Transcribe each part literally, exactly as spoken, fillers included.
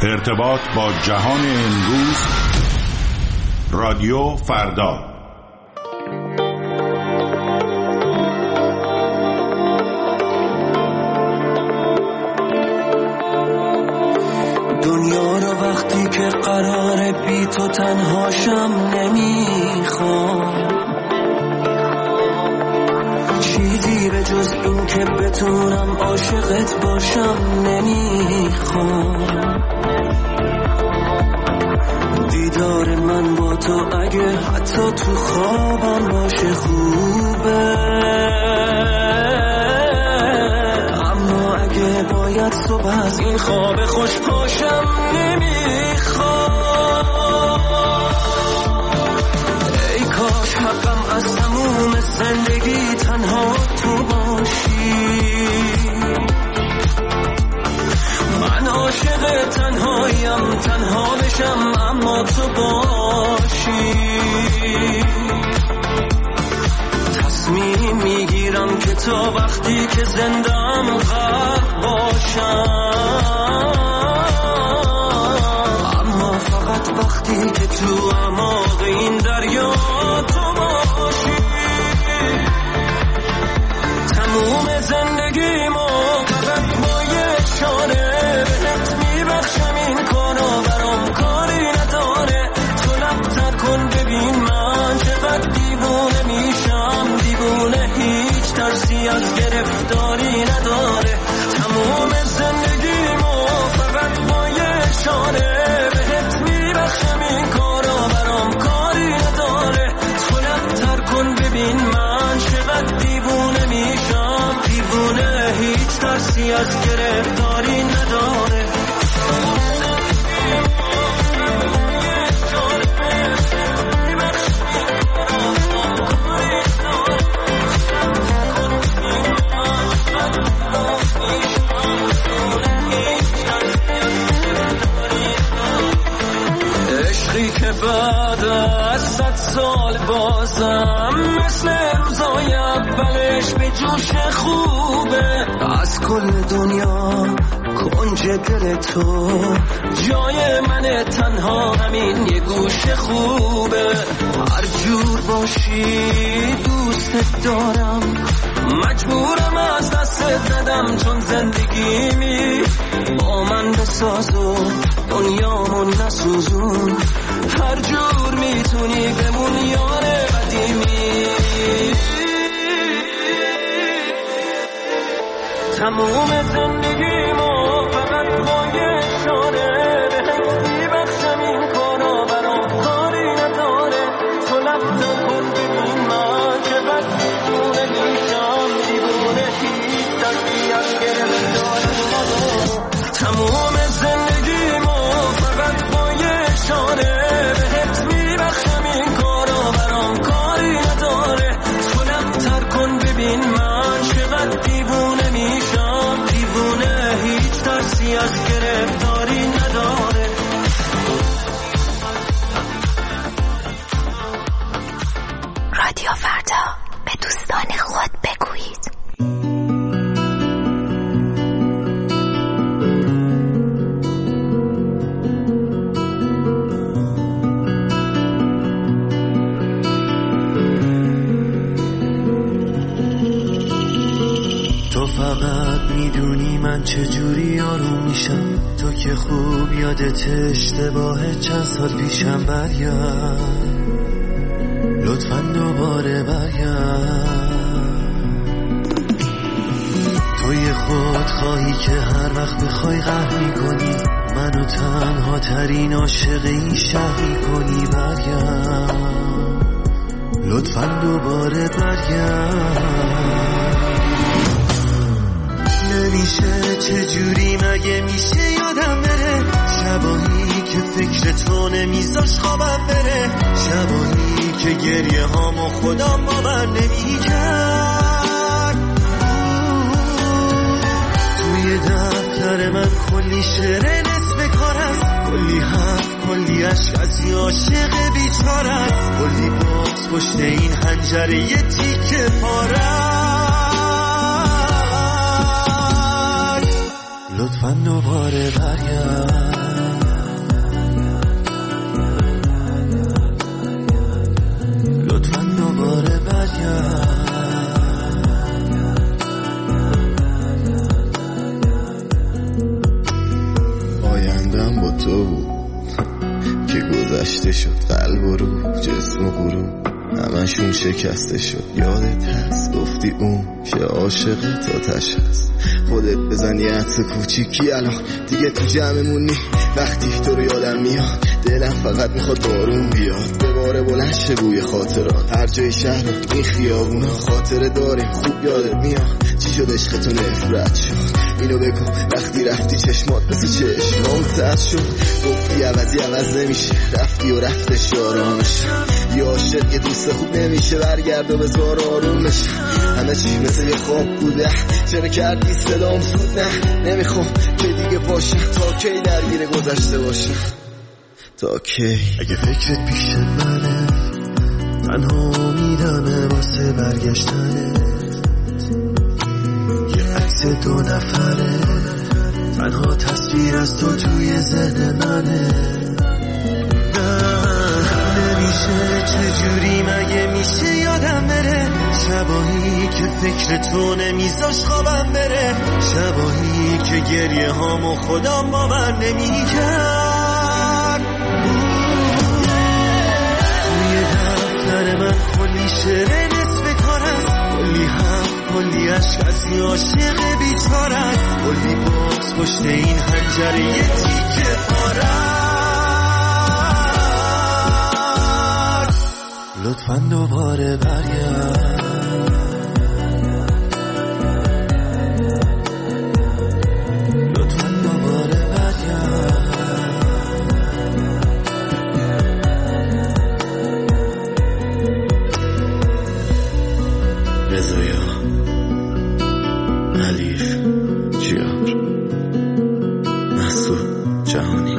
ارتباط با جهان امروز، رادیو فردا. دنیا رو وقتی که قراره بی تو تنهاشم نمیخوام، چیزی به جز این که بتونم عاشقت باشم نمیخوام. دیدار من با تو اگه حتی تو خوابم باشه خوبه، اما اگه باید صبح از این خواب خوش پاشم نمیخوام. ای کاش حقم از تموم زندگی تنها تو باشی، من عاشق تنهایم، تنها بشم اما تو باشی. تصمیم میگیرم که تا وقتی که زندم غرق باشم، اما فقط وقتی که تو اعماق این دریا تو باشی. تموم زندگیمو فقط با یه اشاره بهت میبخشم، این کارو برام کاری نداره. تو لبتر کن ببین من چقدر دیوونه میشم، دیوونه هیچ ترسی از گرفتاری نداره. تموم زندگیمو فقط با یه اشاره بهت میبخشم، این کارو برام کاری نداره. تو لبتر کن ببین من چقدر دیوونه میشم، دیوونه هیچ ترسی از گرفتاری نداره. عشقی که بعد از صد سال بازم مثل روزای اولش به جوش خوبه. از کل دنیا کنج دل تو جای من، تنها همین یه گوش خوبه. هر جور باشی دوست دارم، مجبورم از دست ندم، چون زندگیمی با من بساز و دنیامون نسوزون. هر جور میتونی بمون یار قدیمی. تموم زندگیمو فقط با یه اشاره بهت میبخشم، این کارو برام کاری نداره. تو لبتر کن ببین من چقدر دیوونه میشم، دیوونه هیچ ترسی از گرفتاری نداره. تموم زندگیمو فقط با یه اشاره بهت میبخشم، این کارو برام کاری نداره. تو لبتر کن ببین من چقدر دیوونه میشم، دیوونه هیچ ترسی از گرفتاری نداره. رادیو فردا، به دوستان خود بگویید. تو فقط میدونی من چجوری آروم میشم، تو که خوب یادت اشتباه چند سال پیشم. برگرد لطفاً دوباره برگرد. توی خود خواهی که هر وقت بخوای قهر میکنی، منو تنها ترین عاشق این شهر میکنی. برگرد لطفاً دوباره برگرد. نمیشه چجوری مگه میشه یادم بره، شبایی که فکر تو نمیذاش خوابم بره، شبایی که گریه هامو خودم باور نمیکرد. توی دفتر من کلی شعر نصف کار است، کلی حرف کلی عشق از یه عاشق بیچاره است، کلی بغض پشت این حنجره یه تیکه پاره. لطفاً دوباره برگرد. گذشته شد، قلب و روح جسم و غروب همشون شکسته شد. یادت هست گفتی اون که عاشق تا تش هست، خودت بزن یه عطر کوچیکی الان دیگه تو جمعمونی. وقتی تو رو یادم میاد دلم فقط میخواد بارون بیاد، بباره بلند شه بوی خاطرات. هر جای شهر این خیابونا خاطره داریم، خوب یادت میاد چی شد عشق تو نفرت شد. اینو بگو وقتی رفتی چشمات مثل چشمام سرد شد. گفتی عوضی عوض نمیشه، رفتی و رفتش آرامش. یه عاشق یه دوست خوب نمیشه، برگرد و بذار آرومش. همه چی مثل یه خواب بوده، چرا کردی صدام سود؟ نه نمیخوام که دیگه باشم، تا کی درگیر گذشته باشم، تا کی؟ اگه فکرت پیش منه تنها میدمه واسه برگشتنه، یه عکس دو نفره تنها تصویر از تو توی ذهن منه. نمیشه چجوری مگه میشه یادم بره، شبایی که فکر تو نمیذاش خوابم بره، شبایی که گریه هامو خودم باور نمیکرد. توی دفتر من کلی شعر نصف کار است، کلی هم کلی عشق از یه عاشق بیچاره است، کلی باز پشت این حنجره یه تیکه پاره. لطفاً دوباره برگرد، لطفاً دوباره برگرد. رضایا، حلیف، جیار، مسعود جهانی.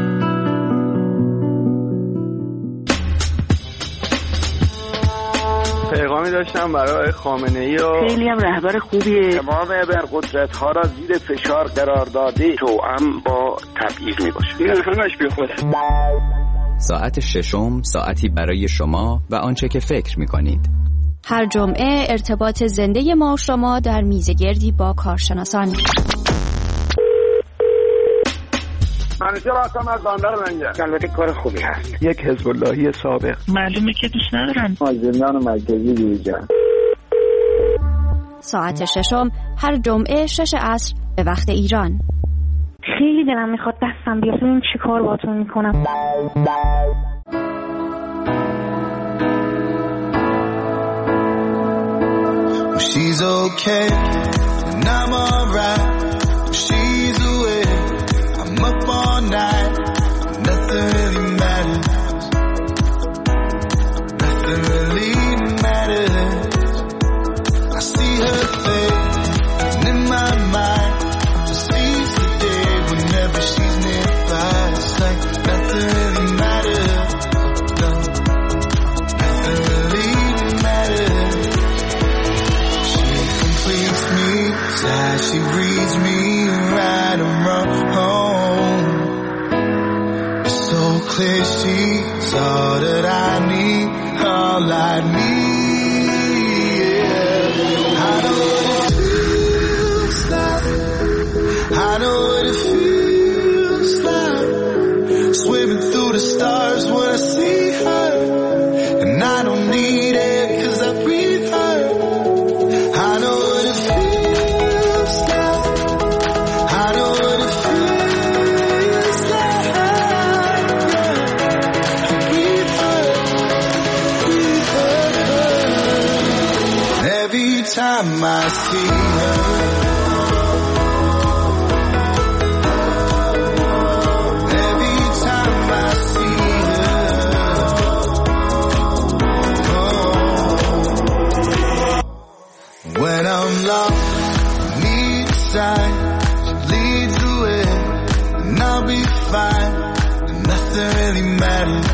پیغامی داشتم برای خامنه‌ای و خیلی هم رهبر خوبیه، تمام ابرقدرت‌ها را زیر فشار قرار داده، توأم با تبعیض میباشه. این همش بیخوده. ساعت ششم، ساعتی برای شما و آنچه که فکر میکنید. هر جمعه ارتباط زنده ما و شما در میزگردی با کارشناسان. منیجر هستم از بندر منجر. البته کار خوبی هست. یک حزب اللهی سابق. معلومه که دوست ندارم. مازندران مرکزی دیجا. ساعت ششم هر جمعه شش عصر به وقت ایران. خیلی دلم میخواد دستم بیاد ببینم چی کار باهاتون میکنم. She's okay and I'm alright. She's away, I'm up all night. Nothing really matters. Nothing really matters. I see her face and in my mind she sees the day whenever she's nearby. It's like nothing really matters. No, nothing really matters. She completes me, as she reads me right and wrong. It's so clear she's all that I need, all I need. Yeah. I know what it feels like. I know what it feels like. Swimming through the stars when I see her, and I don't need it 'cause I breathe her. I know what it feels like. I know what it feels like. Breathe her, breathe her, her. Every time I see her, every time I see her, oh. When I'm lost, need a sign, she leads the way, and I'll be fine, and nothing really matters,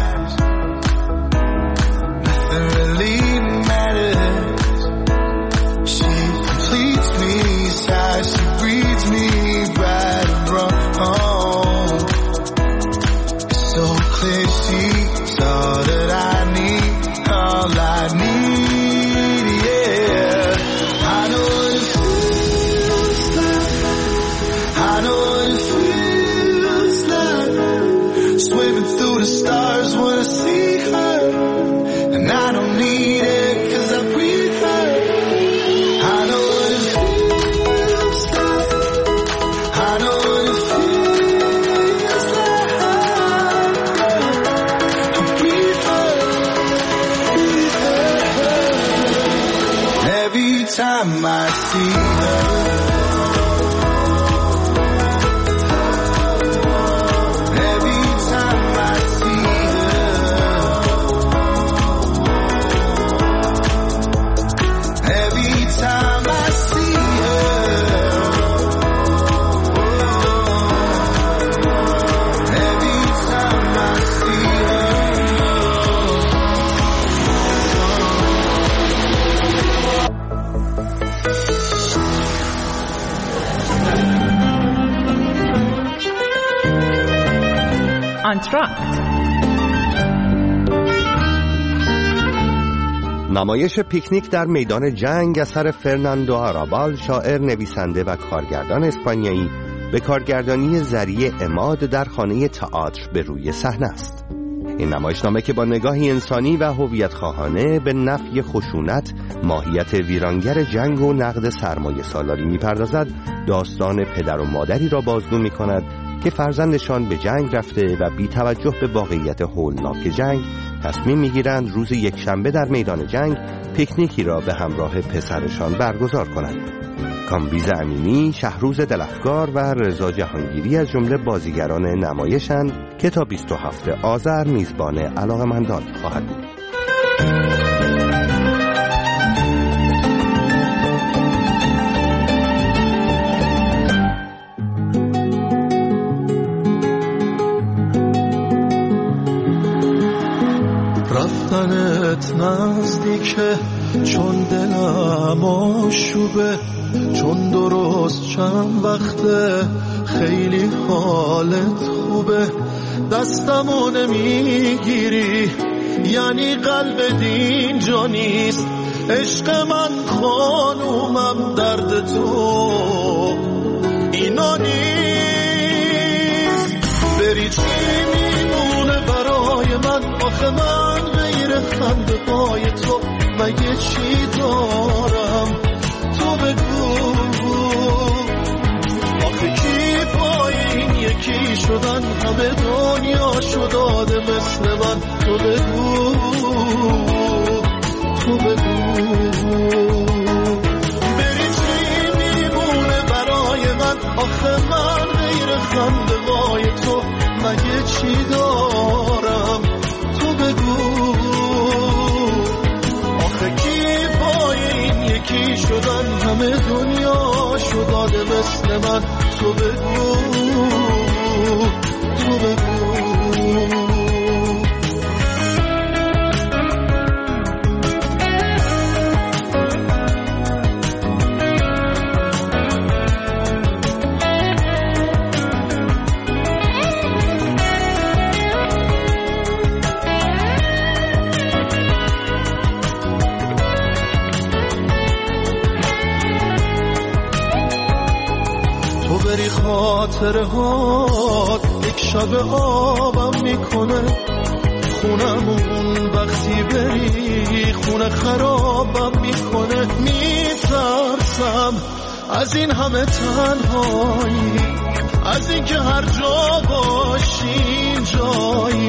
nothing really matters. She completes me, sighs, she breathes me right and wrong. It's so clear she's all that I need, all I need, yeah. I know what it feels like. I know what it feels like. Swimming through the stars wanna see her, and I don't need it cause I breathe her. I know what it feels like, I know what it feels like. I breathe her, breathe her. Every time I see her, نمایش پیکنیک در میدان جنگ اثر فرناندو آرابال، شاعر، نویسنده و کارگردان اسپانیایی، به کارگردانی ذریع عماد در خانه تئاتر به روی صحنه است. این نمایشنامه که با نگاهی انسانی و هویت خواهانه به نفی خشونت، ماهیت ویرانگر جنگ و نقد سرمایه سالاری می‌پردازد، داستان پدر و مادری را بازگو می‌کند که فرزندشان به جنگ رفته و بی توجه به واقعیت هولناک جنگ تصمیم میگیرند روز یک شنبه در میدان جنگ پیکنیکی را به همراه پسرشان برگزار کنند. کامبیز امینی، شهروز دلفگار و رضا جهانگیری از جمله بازیگران نمایشند که تا بیست و هفتم آذر میزبان علاقه‌مندان خواهد بود. رفتنت نزدیکه چون دلم آشوبه، چون درست چند وقته خیلی حالت خوبه، دستمو نمیگیری یعنی قلب دین جا نیست، عشق من خانومم درد تو اینا نیست. بری چی میمونه برای من؟ آخه من غیر خنده پای تو مگه چی دارم؟ تو بگو آخه کی پای این یکی شدن؟ همه دنیا شداده مثل من. تو بگو تو بگو بری چی میمونه برای من؟ آخه من غیر خنده پای تو مگه چی دارم؟ تو بگو آخه کی پای این یکی شدن؟ همه دنیا شداده مثل من. تو بگو تو بگو خاطره هات یک شب آبم میکنه، خونمون وقتی بری خونه خرابم میکنه. میترسم از این همه تنهایی، از این که هر جا باشی جایی.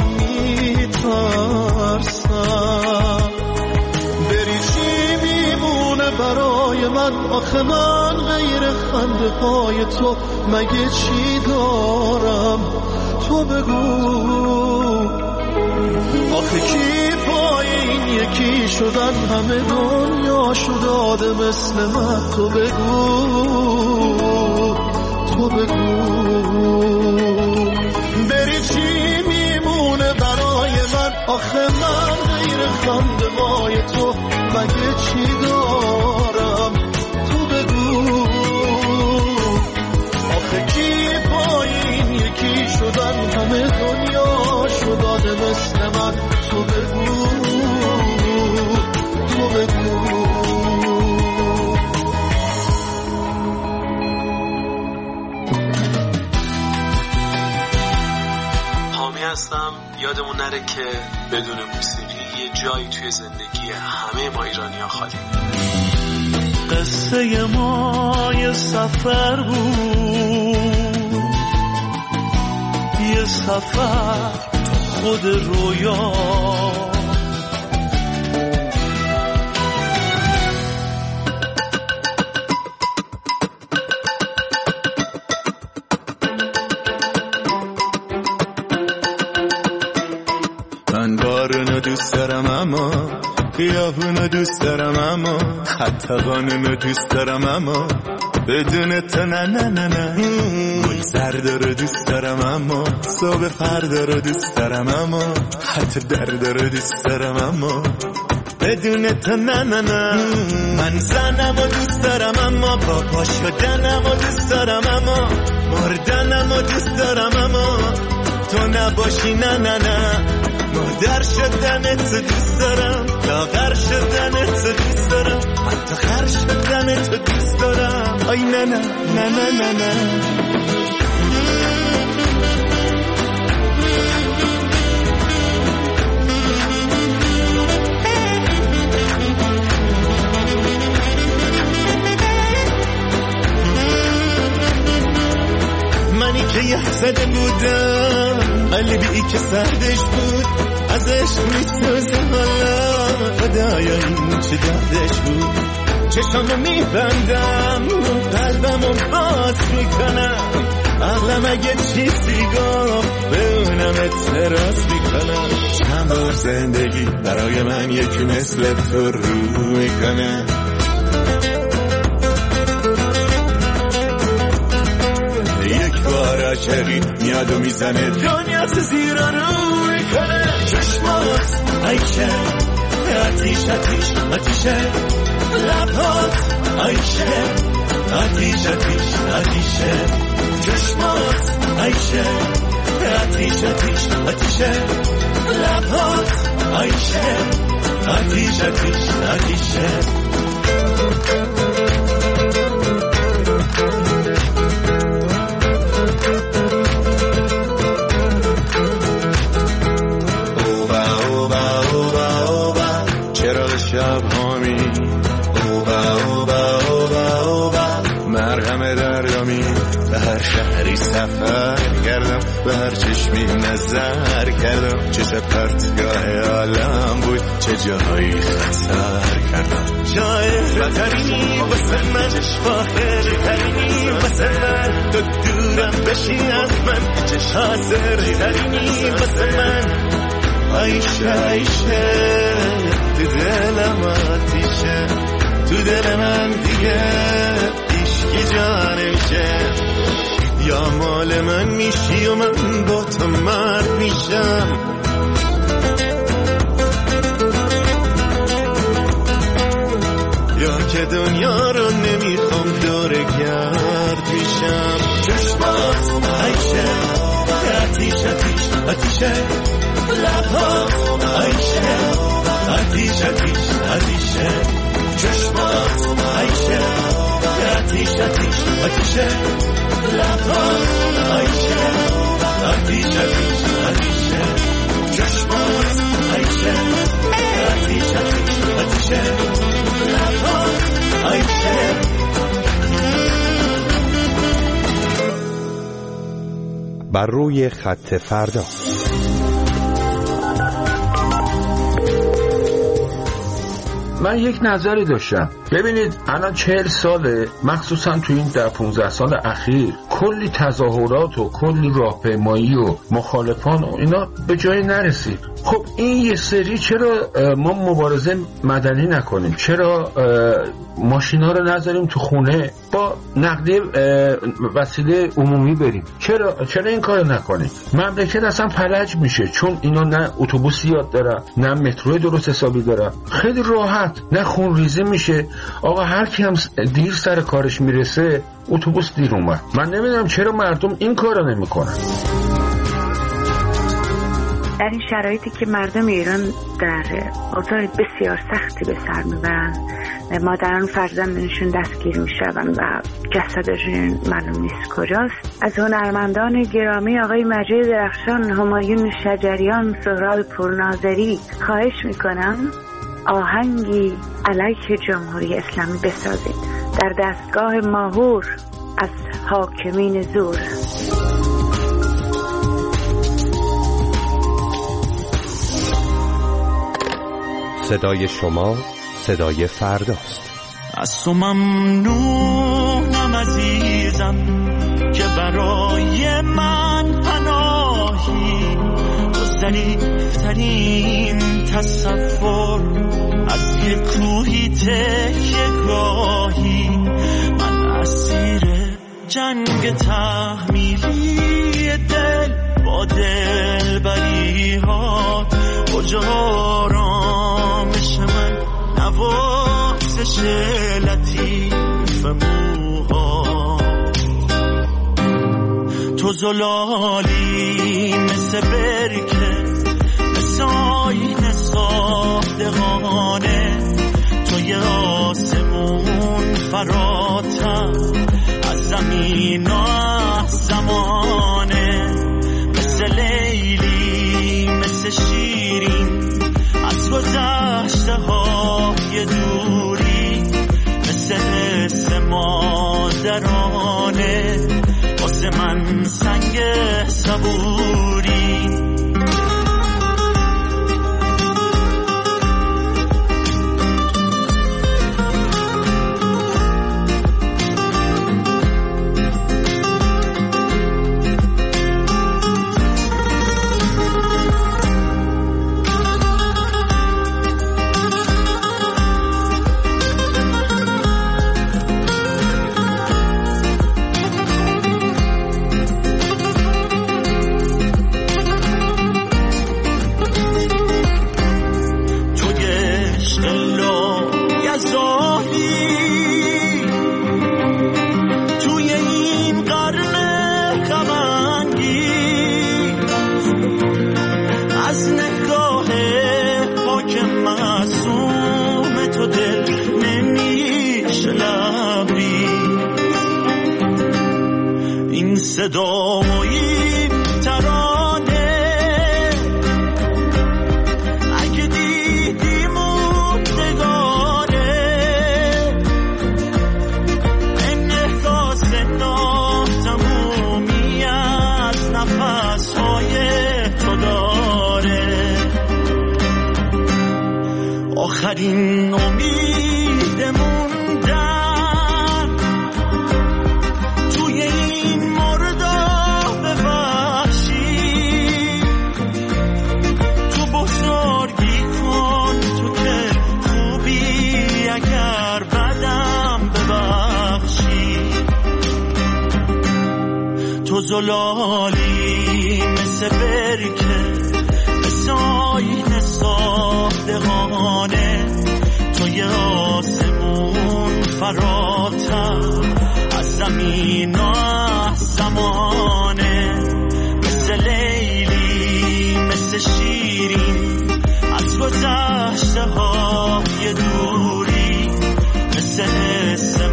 میترسم بری چی میمونه برای من؟ آخه من غیر خنده پای تو مگه چی دارم؟ تو بگو آخه کی پای این یکی شدن؟ همه دنیا شداده مثل من. تو بگو تو بگو بری چی میمونه برای من؟ آخه من غیر خنده پای تو مگه چی دارم؟ تو بگو آخه کی پای این یکی شدن؟ همه دنیا شداده مثل من. تو بگو تو بگو حامی هستم، یادمون نره که بدون موسیقی یه جایی توی زندگی همه ما ایرانی‌ها خالی. قصه ما یه سفر بود، یه سفر خود رویا، من بارونو دوست دارم اما خیابونو دوست دارم اما حتی قانونو دوست دارم اما بدون تو نه نه نه نه. گل زرد رو دوست دارم اما صبح فردا رو دوست دارم اما حتی درد رو دوست دارم اما بدون تو نه نه نه. من زنم و دوست دارم اما با پا شدنم و دوست دارم اما مردنم و دوست دارم اما تو نباشی نه نه نه. مادر شدن تو دوست دارم، لاغر شدن تو دوست دارم، حتی خر شدن تو دوست دارم. آی نه نه نه نه نه نه. منی که یه زده بودم قلبی که سردش بود ازش میسوزه حالا خدایا این چه دردش بود. چشامو میبندم قلبمو باز میکنم عقلم اگه چیزی گفت به اونم اعتراض میکنم. چند بار زندگی برای من یکی مثل تو رو میکنه. یک بار عاشقی میاد و میزنه دنیا تو زیر رو میکنه. چشمات عیشه آتیش آتیش آتیشه، لبات عیشه آتیش آتیش آتیشه، چشمات عیشه آتیش آتیش آتیشه، لبات عیشه آتیش آتیش آتیشه. شب هامی اوبا اوبا اوبا اوبا مرهم دریامی به هر شهری سفر کردم به هر چشمی نظر کردم چه شب پرتگاه عالم بود چه جایی خطر کردم. جای خطری واسه من فاخر ترینی واسه من تو دورم بشی از من چه حاضر ترینی واسه من. عیشه عیشه تو دلم آتیشه تو دل من دیگه عشقی جا نمیشه. یا مال من میشی و من با تو مرد میشم یا که دنیا رو نمیخوام دور گرد میشم. چشمات عیشه آتیش آتیش آتیشه، لبات عیشه آتیش آتیش آتیشه، چشمات عیشه آتیش آتیش آتیشه، لبات عیشه آتیش آتیش آتیشه، چشمات عیشه آتیش آتیش آتیشه، لبات عیشه. بر روی خط فردا. من یک نظری داشتم. ببینید الان چهل ساله، مخصوصا تو این ده پونزده سال اخیر کلی تظاهرات و کلی راهپیمایی و مخالفان و اینا به جای نرسید. خب این یه سری چرا ما مبارزه مدنی نکنیم؟ چرا ماشینا رو نذاریم تو خونه با نقلیه وسیله عمومی بریم؟ چرا چرا این کارو نکنیم؟ مملکت اصلا فلج میشه، چون اینا نه اتوبوس یاد دارن نه مترو درست حسابی دارن، خیلی راحت نه خون ریزی میشه. آقا هر کی هم دیر سر کارش میرسه اتوبوس دیر اومد. من نمیدونم چرا مردم این کارو نمیکنن. در این شرایطی که مردم ایران در اوضاع بسیار سختی به سر میبرن مادران فرزندشون دستگیر میشون و جسدشون معلوم نیست کجاست. از هنرمندان گرامی آقای مجید درخشان، همایون شجریان، سهراب پورناظری خواهش میکنم آهنگی علیه جمهوری اسلامی بسازید در دستگاه ماهور از حاکمین زور. صدای شما صدای فرداست. از تو ممنونم عزیزم که برای من پناهی، تو ظریفترین تصور از یک کوهی تکیه‌گاهی. من اسیر جنگ تحمیلی دل با دلبری ها، کجا آرامش من، نوازش لطیف موها. تو زلالی مثل برکه، مثل آینه صادقانه، تو یه آسمون فراتر از زمین و از زمانه، مثل لیلی مثل شیرین از گذشته های دوری، مثل حس مادرانه واسه من سنگ صبوری. صدا و این ترانه اگه دیدی موندگاره، انعکاس ناتمومی از نفس‌های تو داره. آخرین امیدمون تو زلالی مثل برکه، مثل آینه صادقانه، تو یه آسمون فراتر از زمین و از زمانه، مثل لیلی مثل شیرین از گذشته های دوری، مثل حس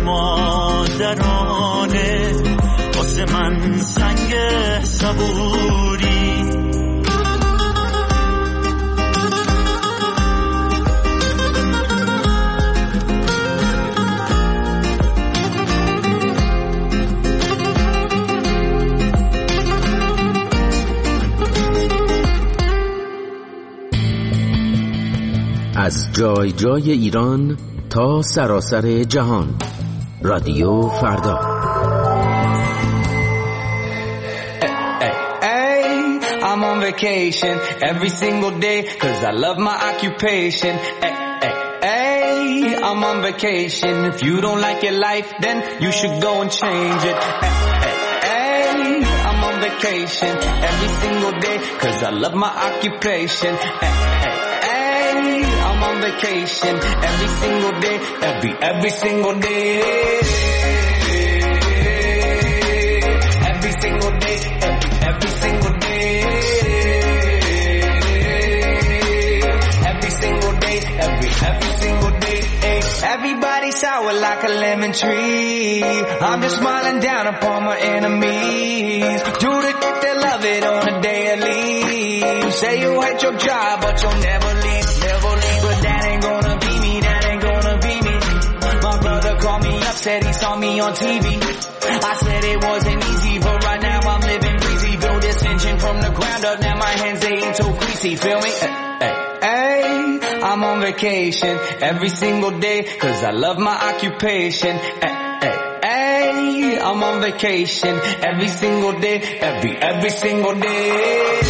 مادرانه واسه من سنگ صبوری. از جای جای ایران تا سراسر جهان، رادیو فردا. I'm on vacation every single day cause I love my occupation. Ay, ay, ay, I'm on vacation. If you don't like your life then you should go and change it. Ay, ay, ay, I'm on vacation every single day cause I love my occupation. Ay, ay, ay, I'm on vacation every single day, every, every single day. Every single day, every, every single day. Every, every single day, ay. Everybody sour like a lemon tree. I'm just smiling down upon my enemies. Do the shit they love it on a daily. Say you hate your job, but you'll never leave, never leave. But that ain't gonna be me, that ain't gonna be me. My brother called me up, said he saw me on T V. I said it wasn't easy, but right now I'm living breezy. Build this engine from the ground up, now my hands they ain't so greasy, feel me? Hey, hey, hey, I'm on vacation every single day, cause I love my occupation. Hey, hey, hey, I'm on vacation every single day, every, every single day.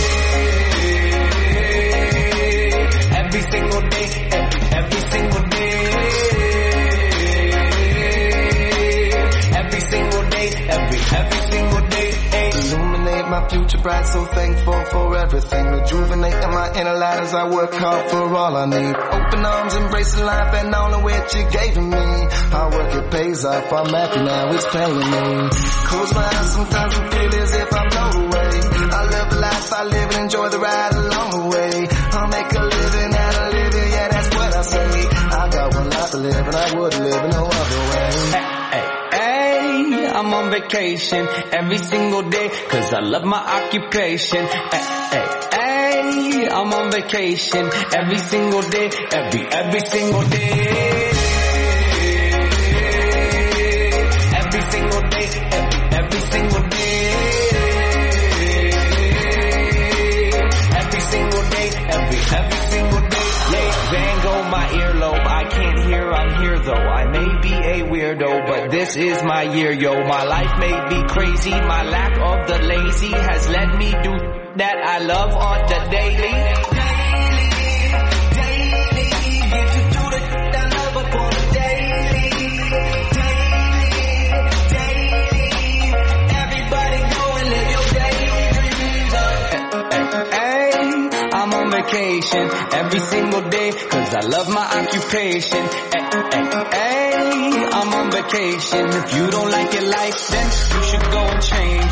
Every single day, every, every single day. Every single day, every, every single day. Illuminate my future bright, so thankful for everything. Rejuvenating my inner light as I work hard for all I need. Open arms, embracing life and all of which you gave to me. Hard work, it pays off, I'm happy now, it's paying me. Close my eyes, sometimes I feel as if I'm blown away. I live a life, I live and enjoy the ride along the way. I'll make a living out of living, yeah, that's what I say. I got one life to live and I would live no other way. Hey, hey, hey, I'm on vacation every single day, cause I love my occupation. Hey, hey, hey, I'm on vacation every single day, every, every single day. Every single day, every, every single day. Every single day, every, every single day. Late Van Gogh, my earlobe, I can't hear, I'm here though. I may be a weirdo, but this is my year, yo. My life may be crazy, my lack of the lazy has let me do that I love on the daily. I'm on vacation every single day, cause I love my occupation. Ay, ay, ay, I'm on vacation. If you don't like your life, then you should go and change